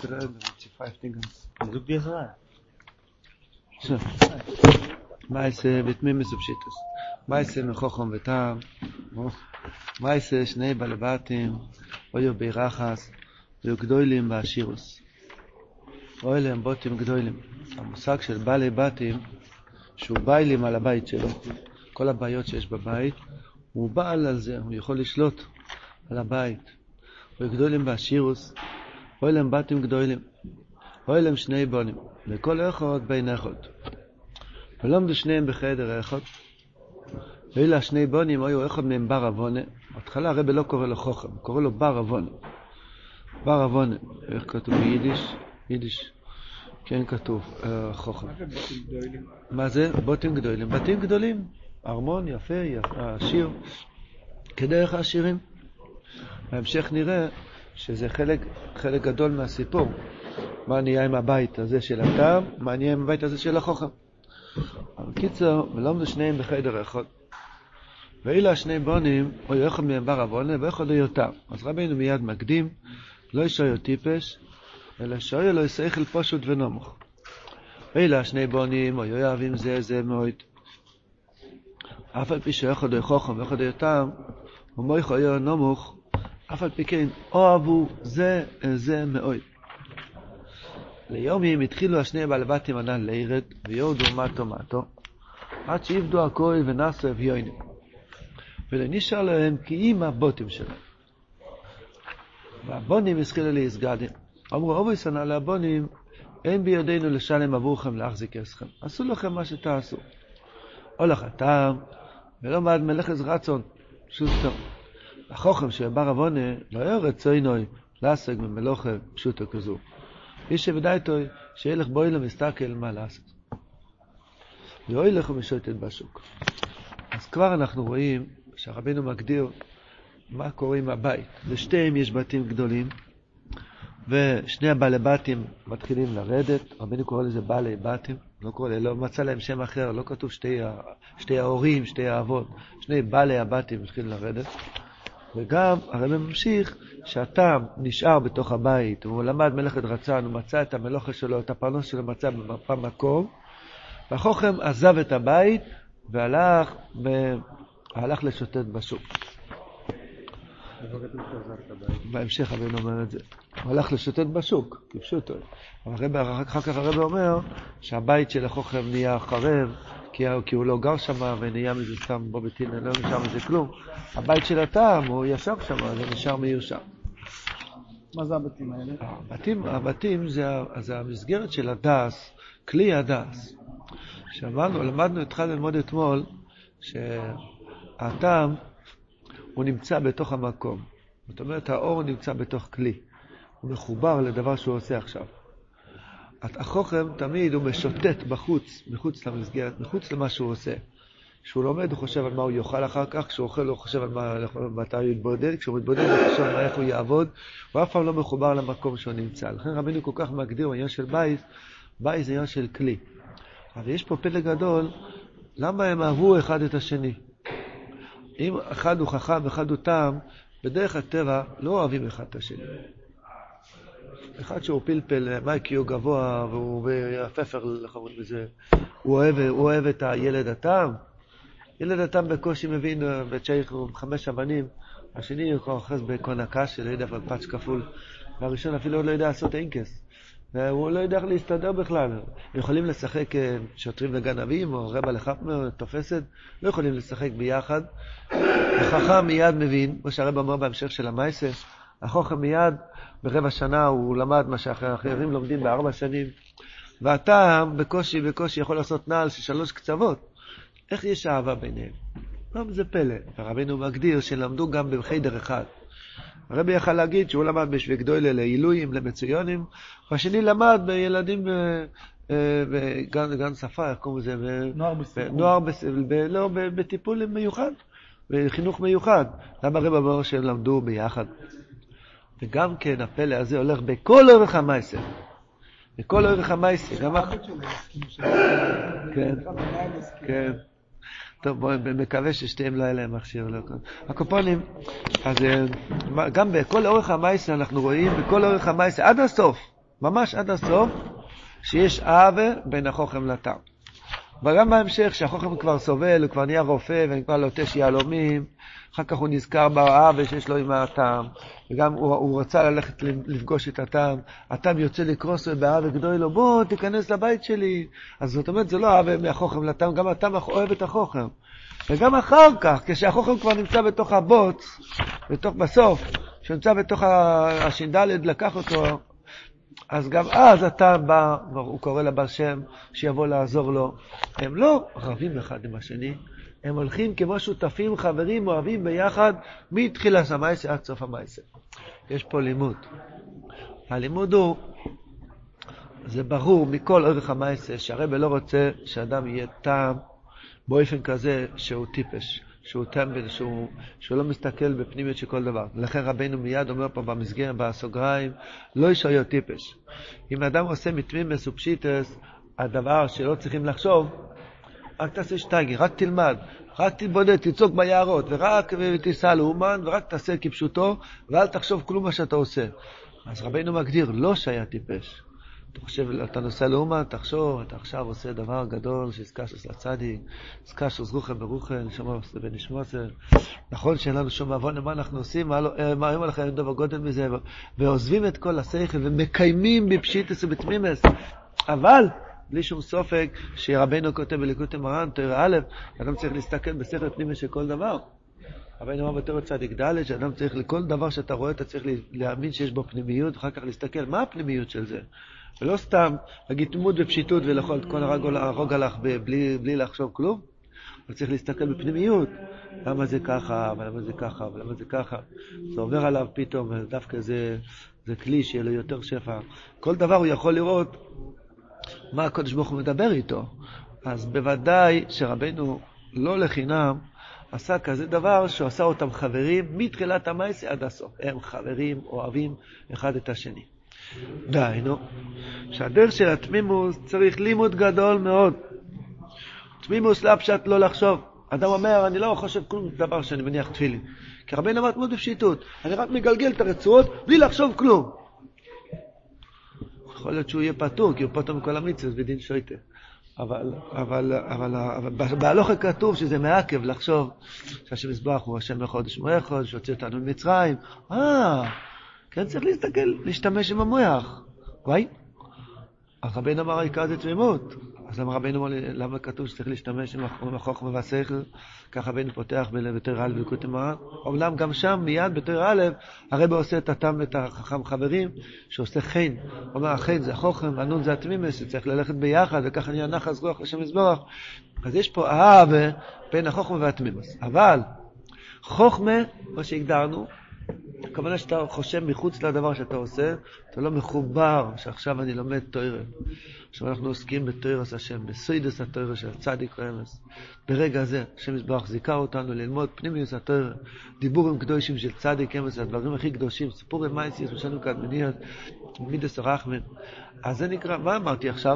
die 5 Dinge. Du bist da. So. Meise mit mir ist Pschitus. Meise mit Chochom וטעם. Meise שני בלבטים, היו בירחס, היו גדולים בעשירוס. אלה הם בוטים גדולים. המושג של בעלי בתים, שהוא בעלים על הבית שלו, כל הבעיות שיש בבית, הוא בעל על זה, הוא יכול לשלוט על הבית. היו גדולים בעשירוס, אלה הם בתים גדולים. אלה הם שני בונים, לכל אחד בין אחד. ולומדו שניהם בחדר אחד. ואלה השני בונים, היו אחד מהם בר אבונה. בהתחלה הרבי לא קורא לו חוכם, קורא לו בר אבונה. בר אבונה, איך כתוב ביידיש? יידיש, כן כתוב חוכם. מה זה? בוטים גדולים. בתים גדולים, ארמון יפה, עשיר, כדרך העשירים. בהמשך נראה שזה חלק גדול מהסיפור. מה נהיה עם הבית הזה של הטעם, מה נהיה עם הבית הזה של החוכם. אבל קיצר, ולומדו שניהם בחדר אחד. ואלה השני בונים, או אחד מהם בר אבונה, ואחד לא יותם. אז רבינו מיד מקדים, לא ישויו טיפש, אלא שויו לא ישכל פשוט ונמוך. ואלה השני בונים, או יאהבים זה מאוד. אף על פי שאחד לא חוכם ואחד לא יותם, ומויך או נמוך, אף על פי כן, אוהבו זה מאוד. ליומים התחילו השני בעלבתים הנ"ל לירד, ויורדו מטו, עד שיבדו הכל ונסו אביונים. ולנשאר להם כי עם הבוטים שלהם. והבונים הסחילו להסגדים. אמרו, אובו יסנא להבונים, אין בידינו לשלם עבורכם להחזיק אסכם. עשו לכם מה שתעשו. הולך הטעם, ולא מעד מלאכת רצון, פשוטו. החוכם שבר אבונה, לא היה רצוינוי לעסק ממלוכה פשוטו כזו. איש שבדייתוי, שילך בוי למסתכל מה לעשות. ואוי לכו משוטט בשוק. אז כבר אנחנו רואים שהרבינו מגדיר מה קורה עם הבית. לשתיהם יש בתים גדולים, ושני הבעלי בתים מתחילים לרדת. רבינו קורא לזה בעלי בתים, לא מצא להם שם אחר, לא כתוב שתי ההורים, שתי האבות. שני בעלי הבתים מתחילים לרדת. וגם הרבי ממשיך שהטעם נשאר בתוך הבית, הוא למד מלאכת רצון, הוא מצא את המלוכה שלו, את הפרנס שלו מצא במקום, והחוכם עזב את הבית והלך לשוטט בשוק. בהמשך הרבי אומר את זה. הוא הלך לשוטט בשוק, כפשוטו. אחר כך הרבי אומר שהבית של החוכם נהיה חרב, כי הוא לא גר שם ונהיה מזה סתם בו בטין, לא נשאר מזה כלום. הבית של הטעם, הוא ישב שם, זה נשאר מיושב. מה זה הבתים האלה? הבתים זה המסגרת של הדס, כלי הדס. התחלנו ללמוד אתמול, שהטעם הוא נמצא בתוך המקום. זאת אומרת, האור נמצא בתוך כלי. הוא מחובר לדבר שהוא עושה עכשיו. החוכם תמיד הוא משוטט בחוץ, מחוץ למסגרת, מחוץ למה שהוא עושה. כשהוא לומד הוא חושב על מה הוא יאכל אחר כך, כשהוא אוכל הוא חושב על מתי הוא יתבודד, כשהוא מתבודד הוא חושב על איך הוא יעבוד, הוא אף פעם לא מחובר למקום שהוא נמצא. לכן רבינו כל כך מגדיר בעניין של בית זה עניין של כלי. אבל יש פה פלא גדול, למה הם אהבו אחד את השני? אם אחד הוא חכם, אחד הוא טעם, בדרך הטבע לא אוהבים אחד את השני. אחד שהוא פלפל, מייקי הוא גבוה, והוא יפפר לחברות בזה. הוא אוהב את הילד הטעם. ילד הטעם בקושי מבין, בצ'ייך הוא 5 אבנים, השני הוא אוחז בקונקש, שלא יודע פאץ' כפול. והראשון אפילו לא יודע לעשות אינקס. והוא לא יודע איך להסתדר בכלל. יכולים לשחק שוטרים וגנבים, או רבע לחפמר, תופסת, לא יכולים לשחק ביחד. החכם מיד מבין, כמו שהרב אמר בהמשך של המייסה, החוכם מיד ברבע שנה הוא למד מה שאחרים לומדים ב4 שנים. והטעם בקושי יכול לעשות נעל של 3 קצוות. איך יש אהבה ביניהם? לא, זה פלא. הרבינו מגדיר שלמדו גם בחדר אחד. הרבי יכל להגיד שהוא למד בשביל גדולה לעילויים, למצויונים, והשני למד בילדים בגן שפה, איך קוראים לזה? נוער בסיכון. לא, בטיפול מיוחד, בחינוך מיוחד. למה הרבי אמר שהם למדו ביחד? וגם כן הפלא הזה הולך בכל אורך המייסר. בכל אורך המייסר. כן. טוב, בואו מקווה ששתיהם לא היה להם מכשיר. הקופונים, אז גם בכל אורך המייסר אנחנו רואים, בכל אורך המייסר, עד הסוף, ממש עד הסוף, שיש אהבה בין החוכם לטעם. וגם בהמשך, שהחוכם כבר סובל, הוא כבר נהיה רופא, וכבר לוטש יהלומים, אחר כך הוא נזכר באהבה שיש לו עם הטעם, וגם הוא רצה ללכת לפגוש את הטעם, הטעם יוצא לקרוס באהבה גדול לו, בוא תיכנס לבית שלי. אז זאת אומרת, זה לא אהבה מהחוכם לטעם, גם הטעם אוהב את החוכם. וגם אחר כך, כשהחוכם כבר נמצא בתוך הבוץ, בסוף, שנמצא בתוך השינדלת, לקח אותו, אז גם אז הטעם בא, הוא קורא לבעל שם שיבוא לעזור לו. הם לא רבים אחד עם השני, הם הולכים כמו שותפים, חברים, אוהבים ביחד, מתחילת המעשה עד סוף המעשה. יש פה לימוד. הלימוד הוא, זה ברור מכל אורך המעשה, שהרב לא רוצה שאדם יהיה טעם באופן כזה שהוא טיפש, שהוא טמבל, שהוא לא מסתכל בפנימיות של כל דבר. לכן רבינו מיד אומר פה במסגרת, בסוגריים, לא ישאר טיפש. אם אדם עושה מתמימוס ופשיטוס, הדבר שלא צריכים לחשוב, רק תעשה שטייגי, רק תלמד, רק תתבודד, תצוק ביערות, ורק תיסע לאומן, ורק תעשה כפשוטו, ואל תחשוב כלום מה שאתה עושה. אז רבינו מגדיר, לא שהיה טיפש. אתה חושב, אתה נוסע לאומן, תחשוב, אתה עכשיו עושה דבר גדול, שסקשוס לצדיק, סקשוס רוחם ברוחם, נשמוס ונשמוס. נכון שאין לנו שום עוון, מה אנחנו עושים, מה היום עליך אין דבר גודל מזה, ועוזבים את כל השכל, ומקיימים בפשיטוס ובתמימוס. אבל, בלי שום סופק, שרבנו כותב בליקוטי מרן, תורה א', אדם צריך להסתכל בשכל פנימי של כל דבר. רבנו אמר בתורה צדיק ד', שאדם צריך לכל דבר שאתה רואה, אתה צריך להאמין שיש בו פנימיות, ואחר כך להסתכל, מה הפנימיות של זה? ולא סתם להגיד תמות ופשיטות ולאכול את כל הרוג הלך בלי לחשוב כלום. אבל צריך להסתכל בפנימיות. למה זה ככה, ולמה זה ככה, ולמה זה ככה. זה עובר עליו פתאום, דווקא זה כלי שיהיה לו יותר שפע. כל דבר הוא יכול לראות מה הקדוש ברוך הוא מדבר איתו. אז בוודאי שרבנו לא לחינם עשה כזה דבר שהוא עשה אותם חברים מתחילת המעשה עד הסוף. הם חברים, אוהבים אחד את השני. דהיינו, שהדרך של התמימוס צריך לימוד גדול מאוד. תמימוס לא פשט לא לחשוב. אדם אומר, אני לא חושב כלום דבר שאני מניח תפילין. כי רבינו אמר תמות בפשיטות. אני רק מגלגל את הרצועות בלי לחשוב כלום. יכול להיות שהוא יהיה פטור, כי הוא פטור מכל המצוות בדין שויטה. אבל בהלכה כתוב שזה מעכב לחשוב שהשם יזבח הוא השם לחודש מואחד, שהוציא אותנו ממצרים. כן צריך להשתמש עם המוח. וואי? אז רבינו אמר העיקר זה תמימות. אז רבינו אמר למה כתוב שצריך להשתמש עם החוכמה והשכל? כך רבינו פותח בתורה א' בליקוטי מרן. אומנם גם שם מיד בתורה א' הרב עושה את הטעם את החכם חברים שעושה חן. הוא אומר החן זה החוכם והנון זה התמימוס, שצריך ללכת ביחד וככה נהיה נחס רוח השם יזבח. אז יש פה אהבה בין החוכמה והתמימוס. אבל חוכמה, מה שהגדרנו, הכוונה שאתה חושב מחוץ לדבר שאתה עושה, אתה לא מחובר שעכשיו אני לומד תורה. עכשיו אנחנו עוסקים בתורס השם, בסוידס התורה של צדיק ואמס. ברגע הזה, השם יזבח זיכה אותנו ללמוד פנימיוס התורה, דיבורים קדושים של צדיק אמס, הדברים הכי קדושים, סיפורים מייסיס, משנו קדמניות, מידס רחמן. אז זה נקרא, מה אמרתי עכשיו?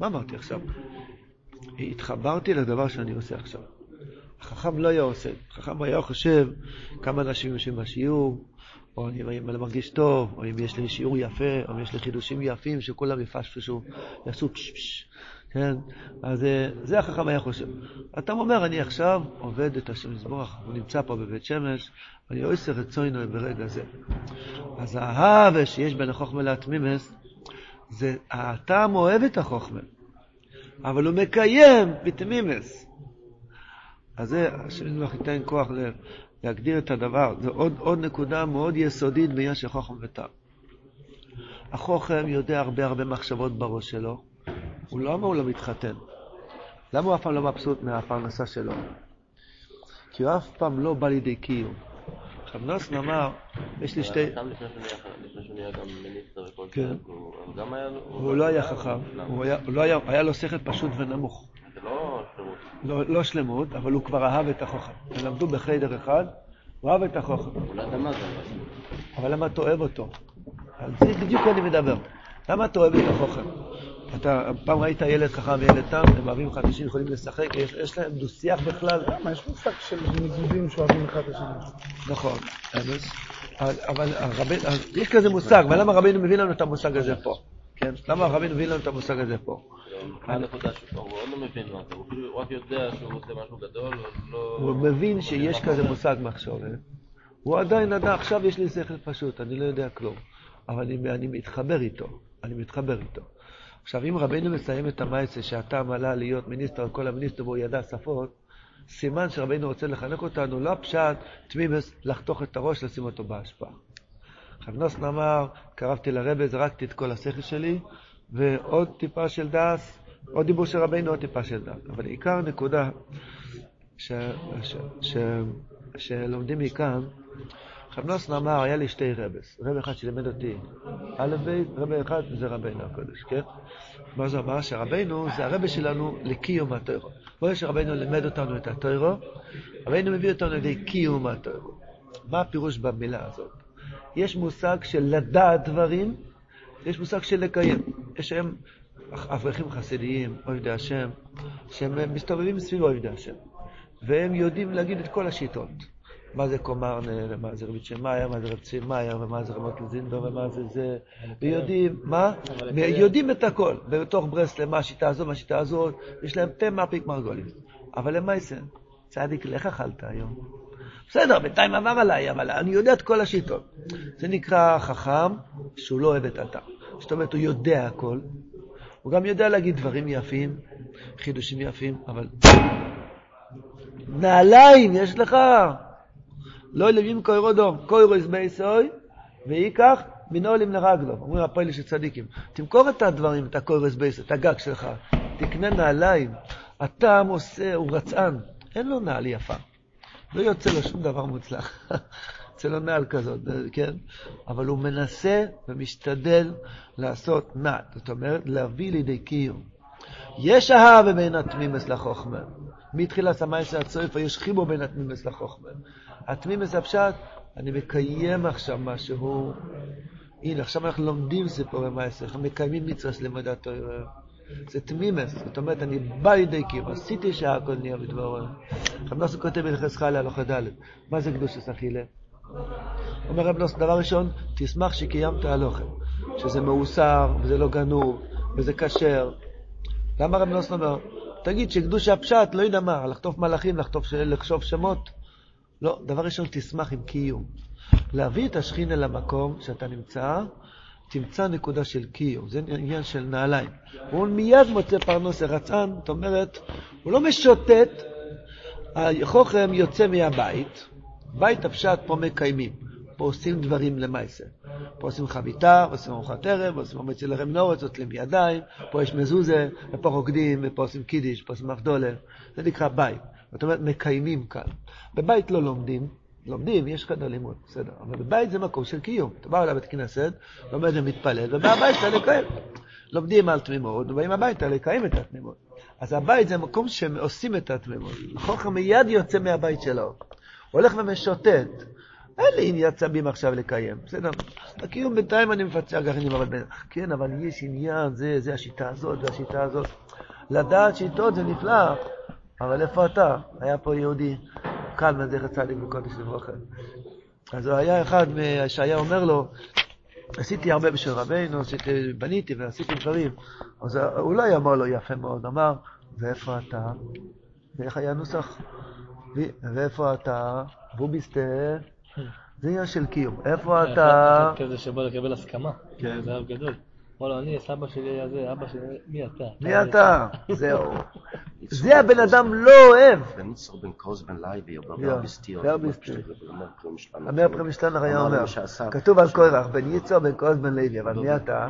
התחברתי לדבר שאני עושה עכשיו. החכם לא היה עושה, החכם היה חושב כמה אנשים יושבים בשיעור, או אם אני מרגיש טוב, או אם יש לי שיעור יפה, או אם יש לי חידושים יפים שכולם יפשפשו, יעשו פשפש, כן? אז זה החכם היה חושב. אתה אומר, אני עכשיו עובד את השם יזבח, הוא נמצא פה בבית שמש, ואני עושה רצונו ברגע זה. אז האהבה שיש בין החוכמה להתמימוס, זה הטעם אוהב את החוכמה, אבל הוא מקיים בתמימוס. אז זה, השם יזבח ייתן כוח להגדיר את הדבר. זה עוד נקודה מאוד יסודית בעניין של חוכם וטעם. החוכם יודע הרבה מחשבות בראש שלו. הוא לא מתחתן. למה הוא אף פעם לא מבסוט מהפרנסה שלו? כי הוא אף פעם לא בא לידי קיום. עכשיו נוסן אמר, יש לי שתי... לפני שהוא נהיה גם מיניסטר וכל זה, הוא לא היה חכם. היה לו שכל פשוט ונמוך. זה לא שלמות. לא שלמות, אבל הוא כבר אהב את החוכם. הם למדו בחדר אחד, הוא אהב את החוכם. אולי אתה מה זה? אבל למה אתה אוהב אותו? על זה בדיוק אני מדבר. למה אתה אוהב את החוכם? אתה פעם ראית ילד חכם וילד תם, הם אוהבים אחד השני, יכולים לשחק, יש להם דו-שיח בכלל. למה? יש מושג של ניגודים שאוהבים אחד השני. נכון, אבל יש כזה מושג, ולמה רבינו מביא לנו את המושג הזה פה? כן? למה רבינו הביא לנו את המושג הזה פה? מה הנקודה שהוא עוד לא מבין מה זה, הוא רק יודע שהוא עושה משהו גדול, הוא מבין שיש כזה מושג מחשבת. הוא עדיין, עכשיו יש לי שכל פשוט, אני לא יודע כלום. אבל אני מתחבר איתו. עכשיו, אם רבינו מסיים את המעשה שהטעם עלה להיות מיניסטר על כל המיניסטר והוא ידע שפות, סימן שרבינו רוצה לחנך אותנו, לא פשט, תמימס, לחתוך את הראש, לשים אותו בהשפעה. רב נוסן אמר, קרבתי לרבי, זרקתי את כל השכל שלי, ועוד טיפה של דס, עוד דיבור של רבינו, עוד טיפה של דס. אבל עיקר נקודה שלומדים מכאן, רב נוסן אמר, היה לי שתי רבס. רב אחד שלימד אותי א' בית, רב אחד זה רבינו הקודש, כן? מה זה אמר? שרבינו זה הרבי שלנו לקיום התוירו. בואו שרבינו לימד אותנו את התוירו, רבינו מביא אותנו לידי קיום התוירו. מה הפירוש במילה הזאת? יש מושג של לדעת דברים, יש מושג של לקיים. יש היום אברכים חסידיים, עובדי השם, שהם מסתובבים סביב עובדי השם. והם יודעים להגיד את כל השיטות. מה זה קומרנר, מה זה רבית שמאיה, מה זה רב צימאיה, ומה זה רמות לזינדו, ומה זה זה. ויודעים, מה? ויודעים את הכל. בתוך ברסלב, מה השיטה הזו, מה השיטה הזו, יש להם פה מהפיק מרגולים. אבל למה יעשה? צדיק, לך אכלת היום. בסדר, בינתיים עבר עליי, אבל אני יודע את כל השיטות. זה נקרא חכם שהוא לא אוהב את הטעם. זאת אומרת, הוא יודע הכל. הוא גם יודע להגיד דברים יפים, חידושים יפים, אבל נעליים יש לך. לא ילבים קוירו דום, קוירו יסבייסוי, ויקח מנעולים לרגלו. אומרים הפועלים של צדיקים, תמכור את הדברים, את הקוירו יסבייסוי, את הגג שלך, תקנה נעליים. הטעם עושה, הוא רצען, אין לו נעל יפה. לא יוצא לו שום דבר מוצלח. יוצא לו נעל כזאת, כן? אבל הוא מנסה ומשתדל לעשות נעל. זאת אומרת, להביא לידי קיום. יש אהבה בין התמימס לחוכמה. מתחילת המעשה עד סוף, יש חיבור בין התמימס לחוכמה. התמימס הפשט, אני מקיים עכשיו משהו. הנה, עכשיו אנחנו לומדים סיפורי מעשה, אנחנו מקיימים מצווה לימוד תורה. זה תמימס, זאת אומרת, אני בא לידי קיום, עשיתי שהכל נהיה בדברו. רב נוסן כותב בלכס חלה הלכה ד', מה זה קדושת אכילה? אומר רב נוסן, דבר ראשון, תשמח שקיימת הלכה, שזה מאוסר, וזה לא גנוב, וזה כשר. למה רב נוסן אומר? תגיד שקדוש הפשט, לא יודע מה, לחטוף מלאכים, לחשוב שמות. לא, דבר ראשון, תשמח עם קיום. להביא את השכינה למקום שאתה נמצא, תמצא נקודה של קיום, זה עניין של נעליים. הוא מיד מוצא פרנוס רצען, זאת אומרת, הוא לא משוטט, החוכם יוצא מהבית, בית הפשט פה מקיימים, פה עושים דברים למעשה. פה עושים חביתה, עושים ארוחת ערב, עושים מציא לחם נורץ, עושים ידיים, פה יש מזוזה, ופה רוקדים, ופה עושים קידיש, פה עושים מפדולה, זה נקרא בית. זאת אומרת, מקיימים כאן. בבית לא לומדים, יש חדר לימוד, בסדר. אבל בבית זה מקום של קיום. אתה בא לבית כנסת, לומד ומתפלל, ובבית לקיים. לומדים על תמימות, ובאים הביתה לקיים את התמימות. אז הבית זה מקום שעושים את התמימות. החוכם מיד יוצא מהבית שלו. הולך ומשוטט. אין לי עניין צבים עכשיו לקיים. בסדר. הקיום בינתיים אני מפצע גרעינים, כן, אבל יש עניין, זה השיטה הזאת, והשיטה הזאת. לדעת שיטות זה נפלא. אבל איפה אתה? היה פה יהודי. קל מזכר צדיק בקודש לברכה. אז הוא היה אחד שהיה אומר לו, עשיתי הרבה בשביל רבינו, בניתי ועשיתי דברים. אז הוא לא אמר לו יפה מאוד, אמר, ואיפה אתה? ואיך היה נוסח? ואיפה אתה? והוא בסתה, זה עניין של קיום. איפה אתה? כזה שבא לקבל הסכמה, זה אב גדול. אמר לו, אני, סבא שלי היה זה, אבא שלי, מי אתה? מי אתה? זהו. זה הבן אדם לא אוהב. אמר פרם משלנר היה אומר, כתוב על קורח, בן ייצור, בן קורח, בן לוי, אבל מי אתה?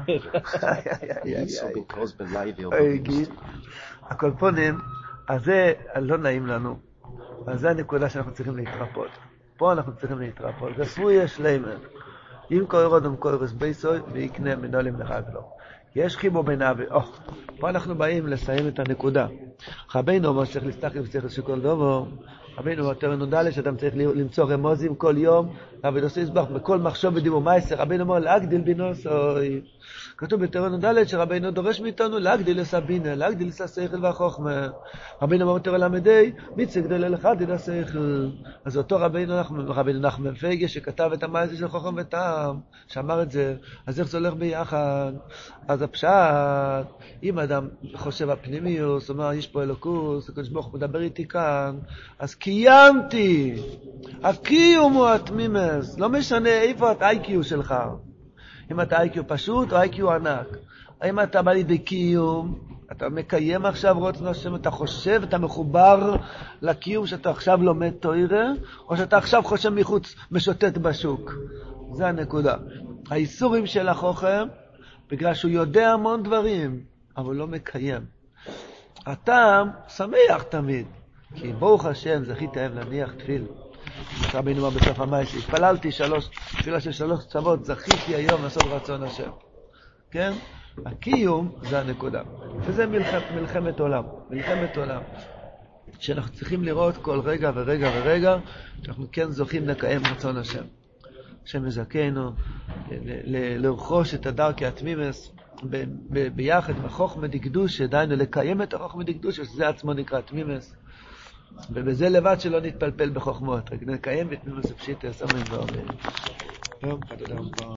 הכל פונים, אז זה לא נעים לנו, אז זה הנקודה שאנחנו צריכים להתרפות. פה אנחנו צריכים להתרפות, זה סבוי שלמה. אם קורא אדם קורס בייסוי ויקנה מנעולים לרגלו. יש חיבור בין פה אנחנו באים לסיים את הנקודה. רבינו אומר שצריך להסתכל בשכל של כל דבר, רבינו יותר נודע שאדם צריך למצוא רמוזים כל יום, רבי נושא יסבח בכל מחשוב ודיבור מייסר, רבינו אומר להגדיל בינוסוי. כתוב בתורה נודע שרבינו דורש מאיתנו להגדיל לסבינה, להגדיל לסשכל והחוכמה. רבינו אומר בתורה למדי, מיצה גדול לחדיל השכל. אז אותו רבינו נחמן פייגה שכתב את המייסר של חוכם וטעם, שאמר את זה, אז איך זה הולך ביחד? אז הפשט, אם אדם חושב הפנימיוס, אומר יש פה אלוקוס, הקדוש ברוך הוא מדבר איתי כאן, אז קיימתי. הקיום הוא התמימס, לא משנה איפה את ה-IQ שלך. אם אתה IQ פשוט או IQ ענק. אם אתה בא לידי קיום, אתה מקיים עכשיו רצון השם, אתה חושב, אתה מחובר לקיום שאתה עכשיו לומד תורה, או שאתה עכשיו חושב מחוץ, משוטט בשוק. זה הנקודה. האיסורים של החוכם, בגלל שהוא יודע המון דברים, אבל לא מקיים. אתה שמח תמיד, כי ברוך השם זכיתם להניח תפיל. רבינו אמר בסוף המייסר, התפללתי תפילה של 3 צוות, זכיתי היום לעשות רצון השם. כן? הקיום זה הנקודה. וזה מלחמת עולם. מלחמת עולם. שאנחנו צריכים לראות כל רגע ורגע ורגע, שאנחנו כן זוכים לקיים רצון השם. השם מזכנו, לרכוש את הדרכי התמימס, ביחד בחוכמה דקדושה, דהיינו לקיים את החוכמה דקדושה, שזה עצמו נקרא תמימס. ובזה לבד שלא נתפלפל בחוכמות, רק נקיים בתמימוס הפשיטה, סמן ואומר.